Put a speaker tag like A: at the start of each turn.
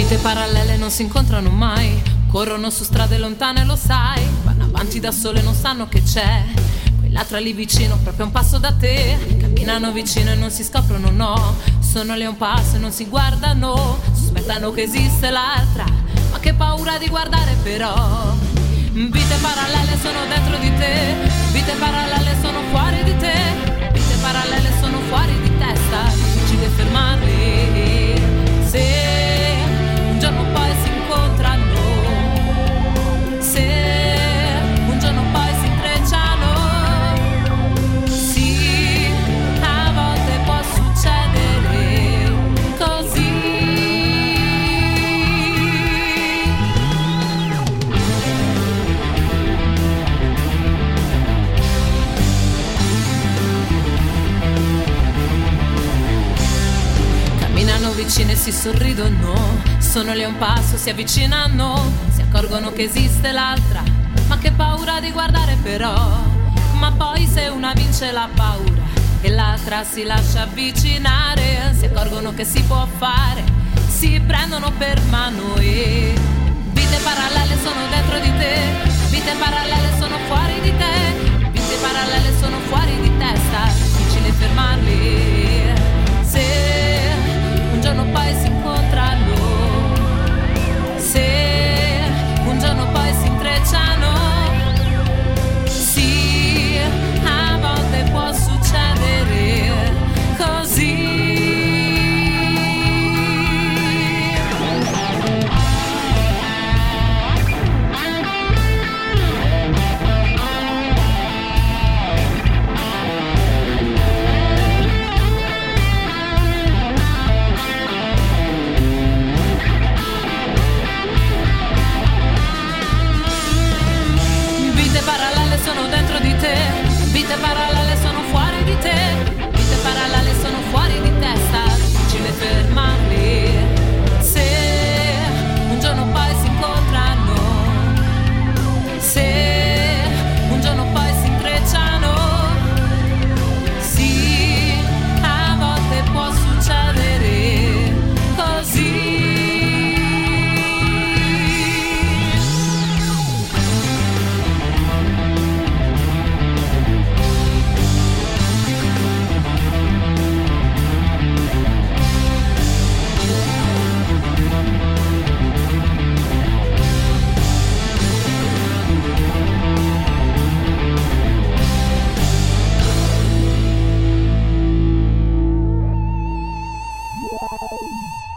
A: Vite parallele non si incontrano mai, corrono su strade lontane, lo sai, vanno avanti da sole, non sanno che c'è quell'altra lì vicino, proprio a un passo da te. Camminano vicino e non si scoprono, no, sono lì a un passo e non si guardano, sospettano che esiste l'altra, ma che paura di guardare però. Vite parallele sono dentro di te, vite parallele sono fuori di te, vite parallele sono fuori di testa, difficile fermarli. Se un giorno poi si incontrano, se un giorno poi si intrecciano, sì, a volte può succedere così. Camminano vicine e si sorridono, sono lì a un passo, si avvicinano, si accorgono che esiste l'altra, ma che paura di guardare però. Ma poi se una vince la paura e l'altra si lascia avvicinare, si accorgono che si può fare, si prendono per mano e vite parallele sono dentro di te, vite parallele sono fuori di te, vite parallele sono fuori di testa, difficile fermarli. Se un giorno poi si incontrano, se un giorno poi si intrecciano, sì, a volte può succedere così. Vite parallele sono dentro di te, vite parallele sono fuori di te, vite parallele sono fuori di testa, difficile fermarli. Se un giorno poi si incontrano, se un giorno poi si intrecciano, sì, a volte può succedere così.
B: Bye.